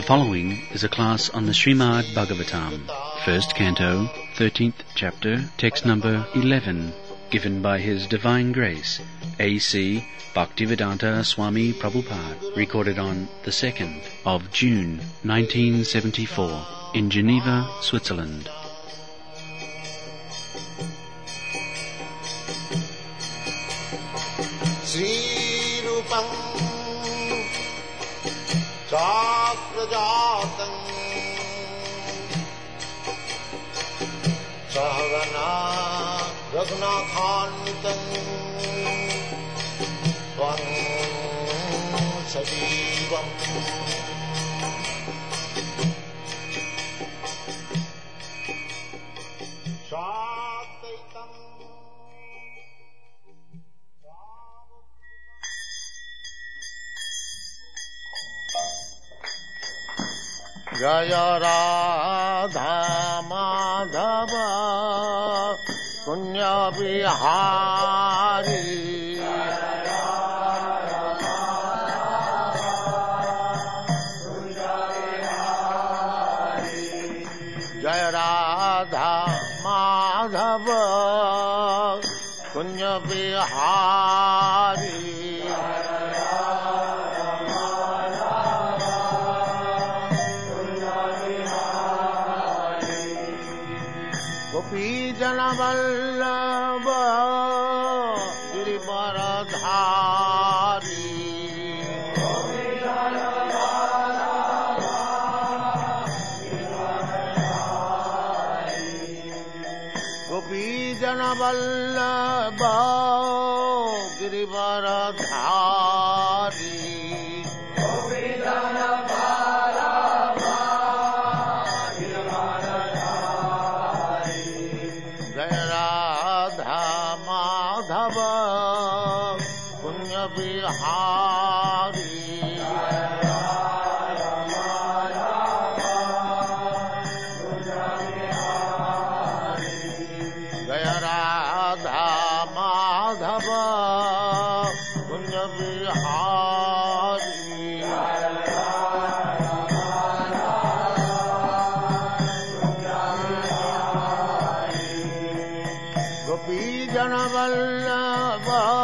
The following is a class on the Srimad Bhagavatam, first canto, 13th chapter, text number 11, given by His Divine Grace, A.C. Bhaktivedanta Swami Prabhupada, recorded on the 2nd of June, 1974, in Geneva, Switzerland. Sakrajatam Sahagana Raghunathanvitam Tvam Sajivam Shadvaitam Jaya Radha Madhava Punya Bihari Jaya Radha Madhava Punya Bihari Janavallabha Girivaradhari Gopi Janavallabha Girivaradhari Punya Bihari Jaya Radha Madhava Punya Bihari Gopi Janavallabha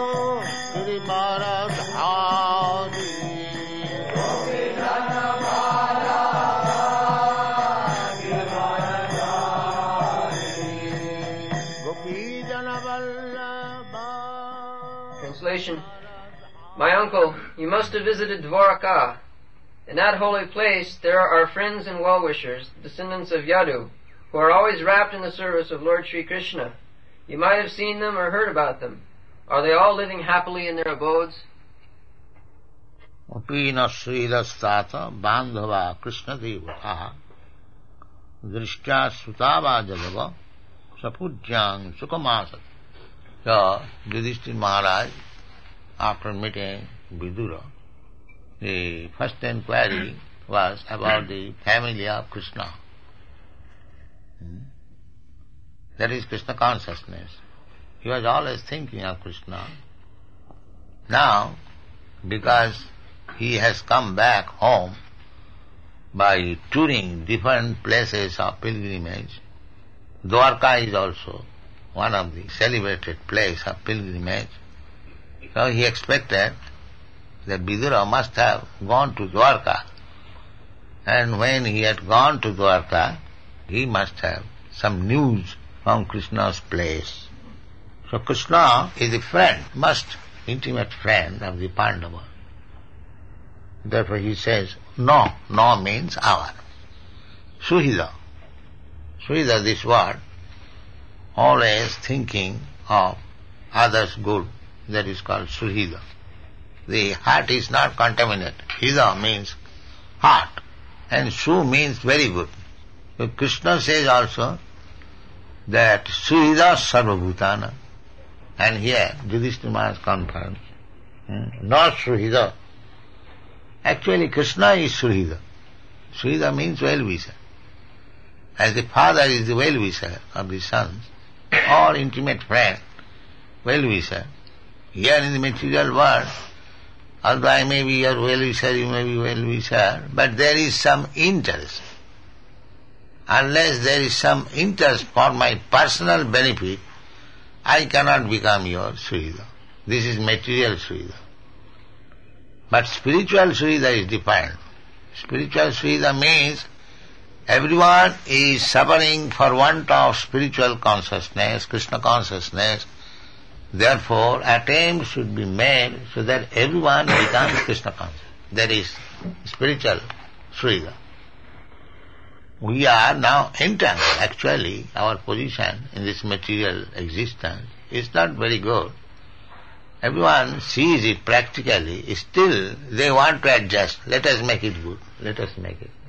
Girivaradhari Gopi Janavallabha Girivaradhari Gopi Janavallabha. Translation. My uncle, you must have visited Dwaraka. In that holy place there are our friends and well-wishers, descendants of Yadu, who are always wrapped in the service of Lord Sri Krishna. You might have seen them or heard about them. Are they all living happily in their abodes? Apina sridastata bandhava Krishna devataha drishtya sutava jadava sapujyang sukamasat. So, Yudhishthira Maharaj, after meeting Vidura, the first inquiry was about the family of Krishna. That is Krishna consciousness. He was always thinking of Krishna. Now, because he has come back home by touring different places of pilgrimage, Dwarka is also one of the celebrated places of pilgrimage. So he expected that Vidura must have gone to Dwarka. And when he had gone to Dwarka, he must have some news from Krishna's place. So Krishna is a friend, most intimate friend of the Pandava. Therefore he says, no. No means our. Suhida. Suhida, this word, always thinking of others' good. That is called Suhida. The heart is not contaminated. Hida means heart. And Su means very good. So Krishna says also that Suhida Sarvabhutana. And here Yudhishthira Maharaj confirms, not Suhida. Actually Krishna is Suhida. Suhida means well-wisher. As the father is the well-wisher of the sons, or intimate friend, well-wisher, here in the material world, Although I may be your well-wisher, you may be well-wisher, but there is some interest. Unless there is some interest for my personal benefit, I cannot become your Sridhar. This is material Sridhar. But spiritual Sridhar is different. Spiritual Sridhar means everyone is suffering for want of spiritual consciousness, Krishna consciousness. Therefore, attempts should be made so that everyone becomes Krishna conscious. That is spiritual Sridhar. We are now entangled. Actually, our position in this material existence is not very good. Everyone sees it practically. Still, they want to adjust. Let us make it good. Let us make it.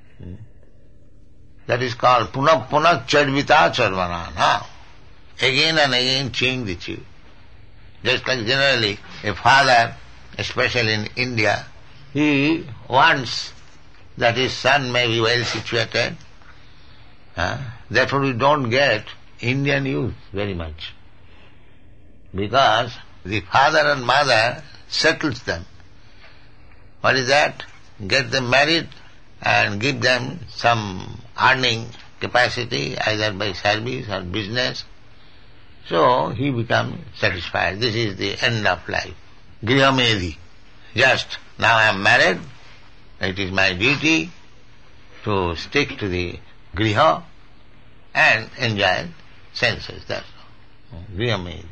That is called punah charvita charvana. Now, again and again change the tune. Just like generally a father, especially in India, he wants that his son may be well situated. Therefore we don't get Indian youth very much. Because the father and mother settles them. What is that? Get them married and give them some earning capacity, either by service or business. So he becomes satisfied. This is the end of life. Grihamedi. Just, now I am married, it is my duty to stick to the griha and enjoy senses. That's all. Grihamedi.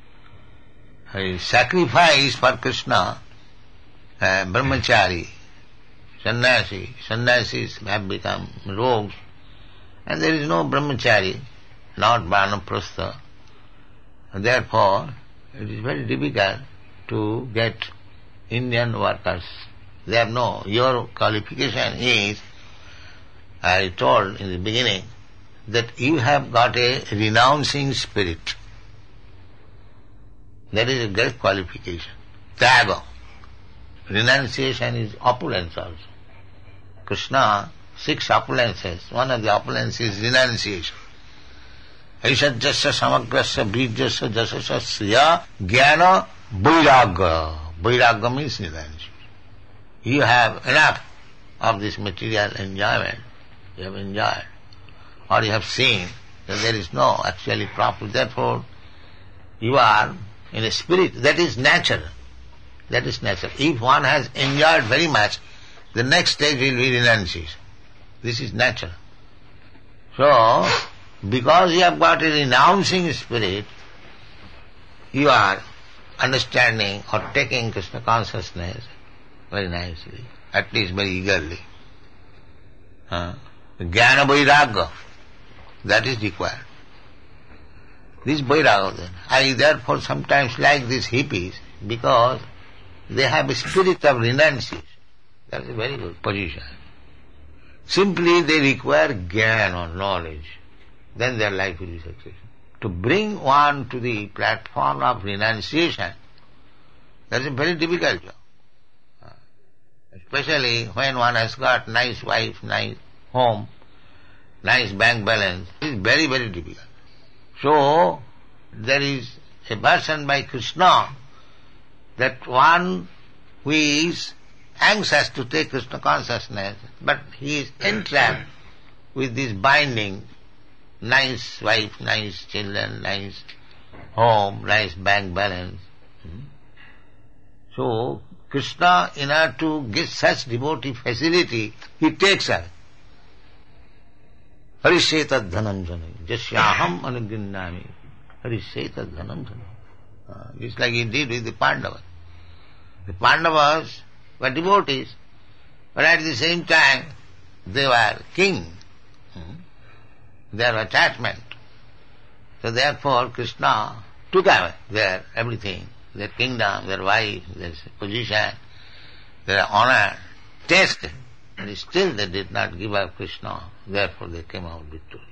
Sacrifice for Krishna, brahmachari, sannyasi. Sannyasis have become rogues, and there is no brahmachari, not vanaprastha. Therefore, it is very difficult to get Indian workers. They have no, your qualification is, I told in the beginning, that you have got a renouncing spirit. That is a great qualification. Tyaga. Renunciation is opulence also. Krishna, 6 opulences. One of the opulences is renunciation. Aishajyasya samagrasya bhijyasya jasasya jnana vairagya. Vairagya means renunciation. You have enough of this material enjoyment. You have enjoyed. Or you have seen that there is no actually profit. Therefore, you are in a spirit. That is natural. That is natural. If one has enjoyed very much, the next stage will be renunciation. This is natural. So, because you have got a renouncing spirit, you are understanding or taking Krishna consciousness very nicely, at least very eagerly. Jnana vairagya, that is required. This vairagya, I therefore sometimes like these hippies because they have a spirit of renunciation. That is a very good position. Simply they require jnana or knowledge. Then their life will be successful. To bring one to the platform of renunciation, that is a very difficult job. Especially when one has got nice wife, nice home, nice bank balance, it is very, very difficult. So, there is a version by Krishna that one who is anxious to take Krishna consciousness, but he is entrapped with this binding, nice wife, nice children, nice home, nice bank balance. So, Krishna, in order to get such devotee facility, he takes her. Harishetad dhanam janai, jasyaham anugyannami, harishetad dhanam janai. Just like he did with the Pandavas. The Pandavas were devotees, but at the same time, they were king. Their attachment. So therefore Krishna took away their everything, their kingdom, their wife, their position, their honor, tasted, and still they did not give up Krishna. Therefore they came out victorious.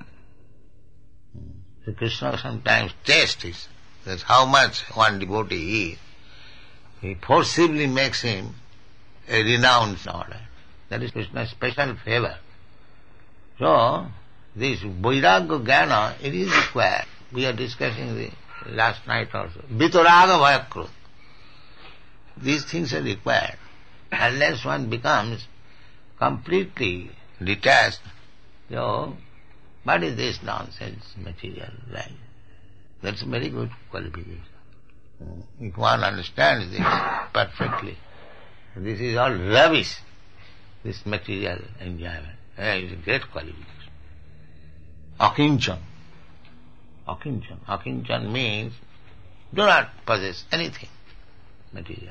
So Krishna sometimes tastes that's how much one devotee is. He forcibly makes him a renounced order. That is Krishna's special favor. So, this vairagya jnana, it is required. We are discussing the last night also. Vitaraga bhayakrut. these things are required. Unless one becomes completely detached, so what is this nonsense, material life? That's a very good qualification. If one understands this perfectly, this is all rubbish, this material enjoyment. It's a great qualification. Akinchan. Akinchan. Akinchan means do not possess anything material.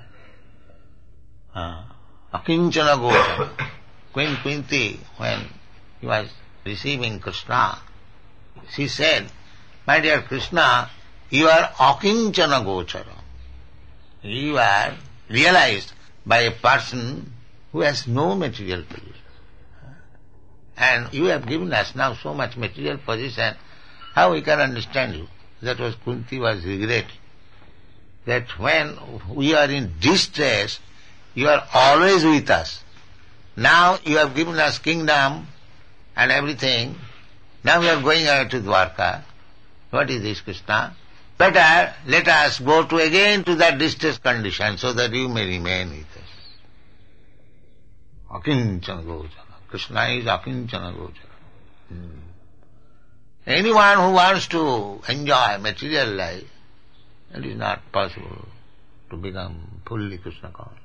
Akinchana gochara. Queen Kunti, when he was receiving Krishna, she said, "My dear Krishna, you are akinchana gochara. You are realized by a person who has no material possession. And you have given us now so much material possession, how we can understand you?" That was Kunti was regretting. That when we are in distress, you are always with us. Now you have given us kingdom and everything. Now we are going to Dwarka. What is this, Krishna? Better let us go again to that distress condition so that you may remain with us. Akinchana gochara. Krishna is akinchana gochara. Anyone who wants to enjoy material life, it is not possible to become fully Krishna conscious.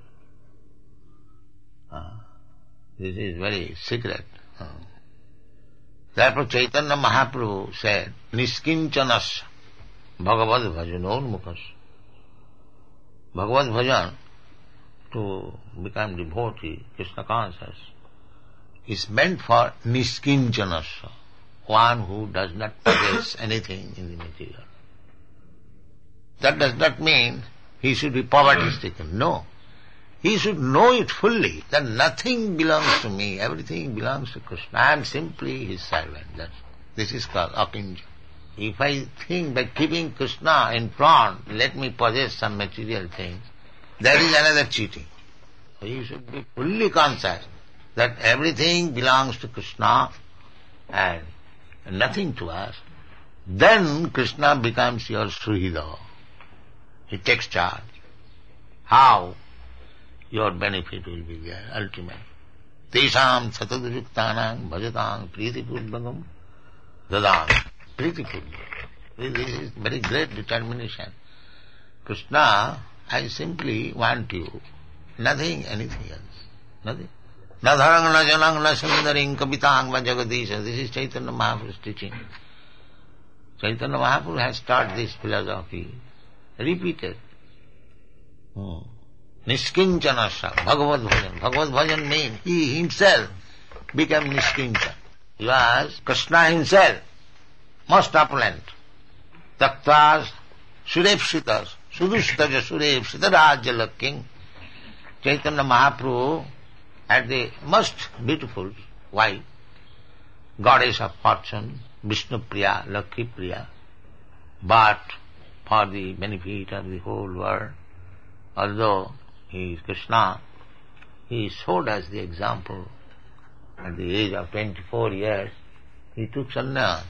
This is very secret. Therefore Chaitanya Mahaprabhu said, Niskinchanas Bhagavad Bhajanonmukhas. Bhagavad Bhajan, to become devotee, Krishna conscious, is meant for Niskinchanas, one who does not possess anything in the material. That does not mean he should be poverty-stricken. No. He should know it fully, that nothing belongs to me, everything belongs to Krishna. I am simply his servant. This is called akincha. If I think by keeping Krishna in front, let me possess some material things, that is another cheating. So you should be fully conscious that everything belongs to Krishna and nothing to us. Then Krishna becomes your Suhridaya. He takes charge. How? Your benefit will be there, ultimately. Tesham satadruktanam bhajatam pritipurvakam dadam. Pritipurvakam. This is very great determination. Krishna, I simply want you. Nothing, anything else. Nothing. Na dharang, na janang, na sundaring, kabitang, va jagadisha. This is Chaitanya Mahaprabhu's teaching. Chaitanya Mahaprabhu has taught this philosophy. Repeated. Niskincanasya, Bhagavad Bhajan. Bhagavad Bhajan means he himself became Niskincan. He was Krishna himself, most opulent. Taktas Surepsitas, Sudushtaja Surepsita Rajya King. Chaitanya Mahaprabhu had the most beautiful wife, goddess of fortune, Vishnu Priya, Lakshmi Priya, but for the benefit of the whole world, although he is Krishna, he showed us the example. At the age of 24 years, he took sannyas.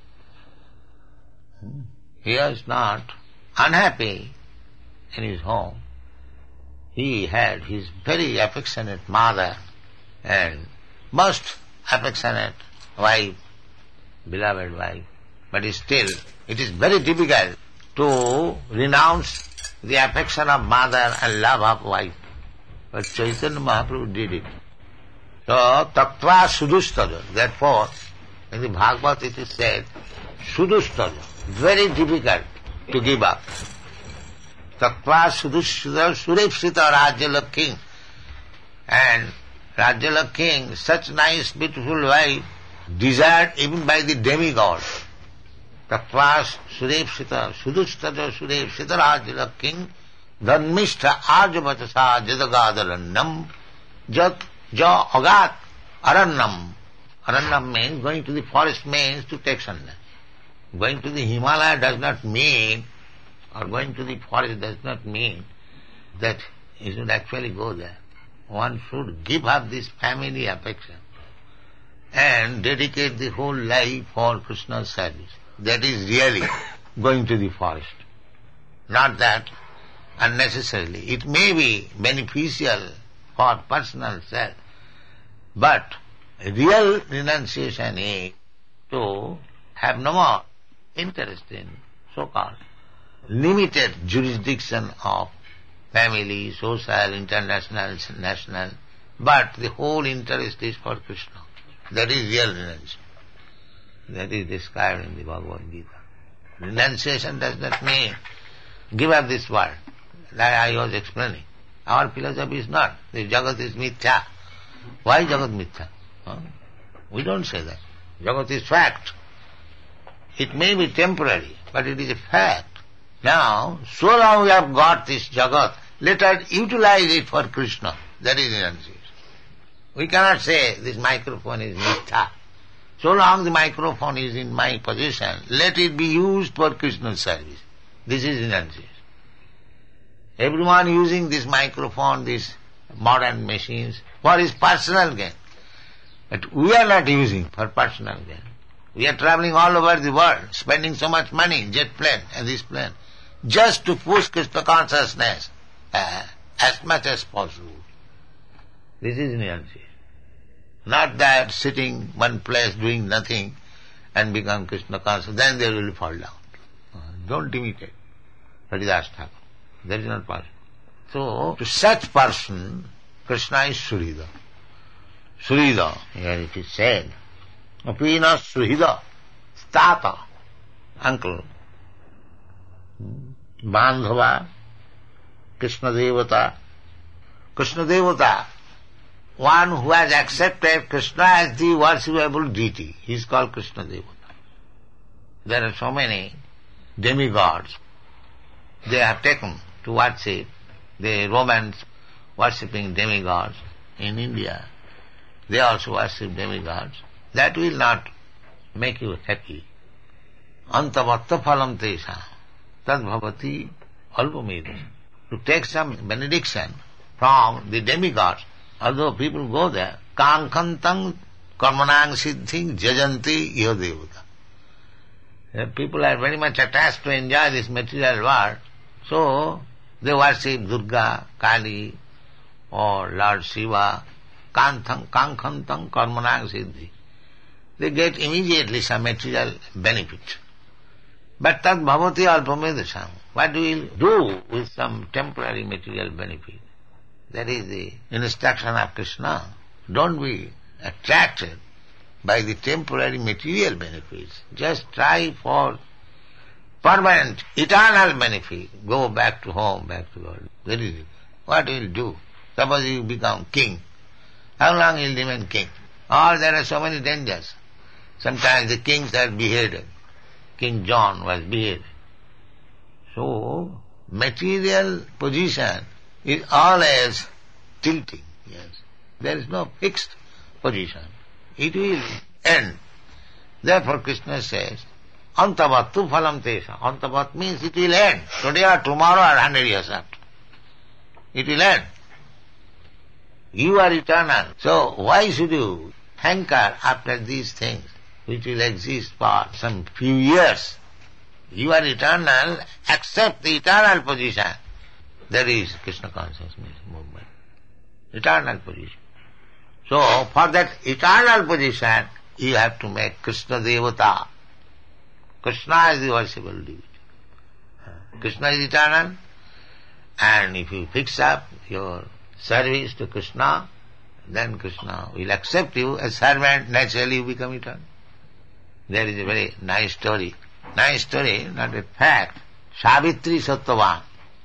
He was not unhappy in his home. He had his very affectionate mother and most affectionate wife, beloved wife. But still, it is very difficult to renounce the affection of mother and love of wife. But Chaitanya Mahaprabhu did it. So, tattva sudustaja. Therefore, in the Bhagavad it is said, sudustaja, very difficult to give up. Tattva sudustaja surepsita Rajala king. And Rajala king, such nice, beautiful wife, desired even by the demigod. Tatvas surepsita sudustaja surepsita Rajala king dhanmishta arjavatasa jadagadalannam jat ja agat arannam. Arannam means going to the forest means to take sannyas. Going to the Himalaya does not mean, or going to the forest does not mean that you should actually go there. One should give up this family affection and dedicate the whole life for Krishna's service. That is really going to the forest. Not that unnecessarily. It may be beneficial for personal self, but real renunciation is to have no more interest in so-called limited jurisdiction of family, social, international, national, but the whole interest is for Krishna. That is real renunciation. That is described in the Bhagavad Gita. Renunciation does not mean give up this world, like I was explaining. Our philosophy is not. The Jagat is mithya. Why Jagat mithya? We don't say that. Jagat is fact. It may be temporary, but it is a fact. Now, so long we have got this Jagat, let us utilize it for Krishna. That is renunciation. We cannot say this microphone is mithya. So long the microphone is in my possession, let it be used for Krishna's service. This is renunciation. Everyone using this microphone, these modern machines, for his personal gain. But we are not using for personal gain. We are traveling all over the world, spending so much money in jet plane and this plane, just to push Krishna consciousness as much as possible. This is renunciation. Not that sitting one place doing nothing and become Krishna conscious, then they will fall down. Don't imitate Haridas Thakur. That is not possible. So, to such person, Krishna is Surida. Surida, here it is said, Apina Surida, Tata, uncle, Bandhava, Krishna Devata. Krishna Devata, one who has accepted Krishna as the worshipable deity, he is called Krishna Devata. There are so many demigods they have taken to worship, the Romans worshipping demigods in India. They also worship demigods. That will not make you happy. Antavatta phalam tesha tad bhavati alpamedha. To take some benediction from the demigods, although people go there, kankantang karmanang siddhing jajanti iha devata. People are very much attached to enjoy this material world, so they worship Durga, Kali, or Lord Shiva, kankantang karmanang siddhi. They get immediately some material benefit. But tad bhavati alpamedasham. What do we do with some temporary material benefit? That is the instruction of Krishna. Don't be attracted by the temporary material benefits. Just try for permanent, eternal benefit. Go back to home, back to God. That is it. What will do? Suppose you become king. How long will you remain king? Or there are so many dangers. Sometimes the kings are beheaded. King John was beheaded. So, material position is always tilting. Yes. There is no fixed position. It will end. Therefore Krishna says, Antavattu phalam tesha. Antavat means it will end. Today or tomorrow or 100 years after. It will end. You are eternal. So why should you hanker after these things which will exist for some few years? You are eternal, accept the eternal position. That is Krishna consciousness movement. Eternal position. So, for that eternal position, you have to make Krishna Devata. Krishna is the worshipable deity. Krishna is eternal, and if you fix up your service to Krishna, then Krishna will accept you as servant, naturally you become eternal. There is a very nice story. Nice story, not a fact. Savitri Sattvavan.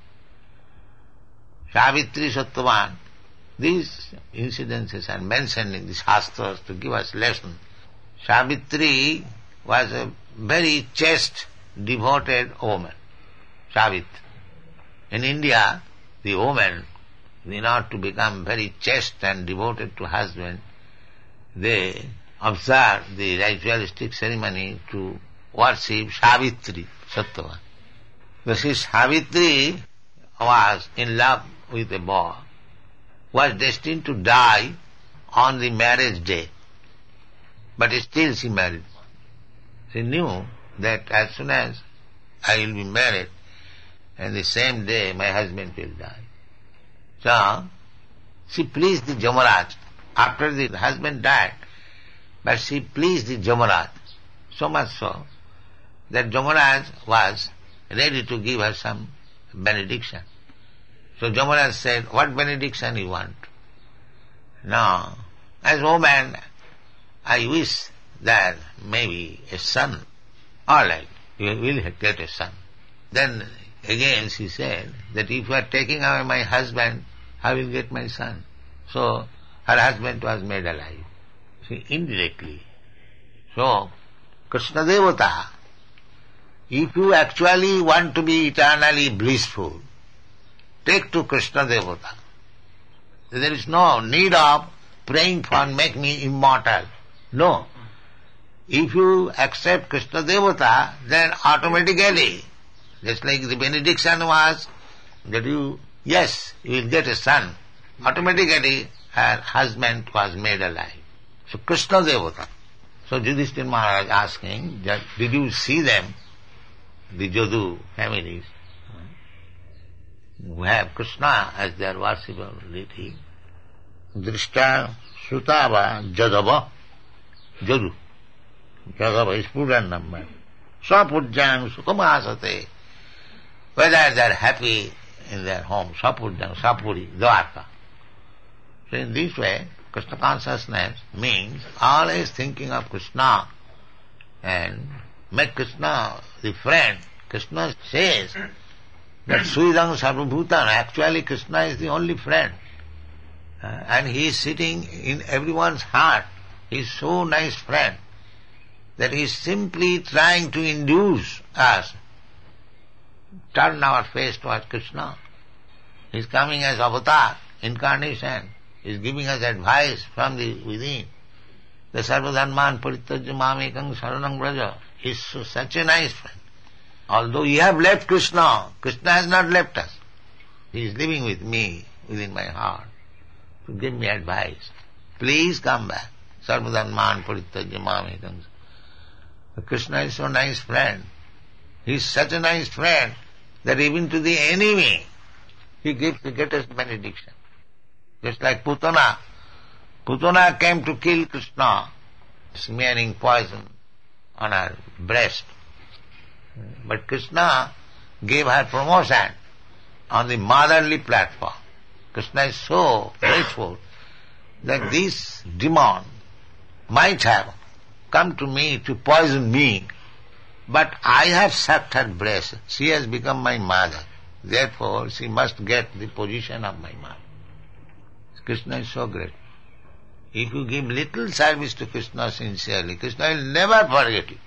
Savitri Sattvavan. These incidences are mentioned in the Shastras to give us lesson. Savitri was a very chaste, devoted woman. Savitri. In India, the woman, in order to become very chaste and devoted to husband, they observe the ritualistic ceremony to worship Savitri Sattvavan. This Savitri was in love with a boy, was destined to die on the marriage day, but still she married. She knew that as soon as I will be married, and the same day my husband will die. So, she pleased the Jamaraj. After the husband died, but she pleased the Jamaraj, so much so that Jamaraj was ready to give her some benediction. So Jamaraj said, what benediction you want? No, as woman, I wish that maybe a son. All right, you will get a son. Then again she said that if you are taking away my husband, I will get my son. So her husband was made alive. See, indirectly. So, Krishna Devata, if you actually want to be eternally blissful, take to Krishna Devata. There is no need of praying for make me immortal. No. If you accept Krishna Devata, then automatically, just like the benediction was, that you will get a son. Automatically, her husband was made alive. So Krishna Devata. So Yudhishthira Maharaj asking, did you see them, the Jadu families, who have Krishna as their worshipper deity? Drishta Sutava Jadava. Jadu. Jadava is plural number. Sapujjang Sukamasate. Whether they are happy in their home, Sapujjang, Sapuri, Dwarka. So in this way, Krishna consciousness means always thinking of Krishna and make Krishna the friend. Krishna says that Suidang Sarvabhutan, actually Krishna is the only friend. And he is sitting in everyone's heart. He is so nice friend that he is simply trying to induce us, turn our face towards Krishna. He is coming as avatar, incarnation. He is giving us advice from the within. The Sarvadharman Parityajya Mamekang Saranam Braja is such a nice friend. Although you have left Krishna, Krishna has not left us. He is living with me within my heart to give me advice. Please come back. Sarvadharman Parityajya Mamekang. Krishna is so nice friend. He is such a nice friend that even to the enemy he gives the greatest benediction. Just like Putana. Putana came to kill Krishna, smearing poison on her breast. But Krishna gave her promotion on the motherly platform. Krishna is so grateful that this demon might have come to me to poison me, but I have sucked her breast. She has become my mother. Therefore, she must get the position of my mother. Krishna is so great. If you give little service to Krishna sincerely, Krishna will never forget you.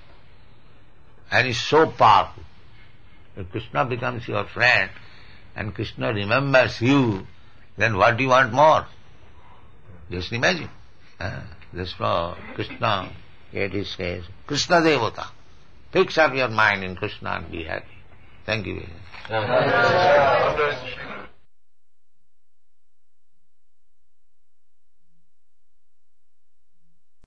And he is so powerful. If Krishna becomes your friend and Krishna remembers you, then what do you want more? Just imagine. That's for Krishna, yet he says, Krishna Devata. Fix up your mind in Krishna and be happy. Thank you very much.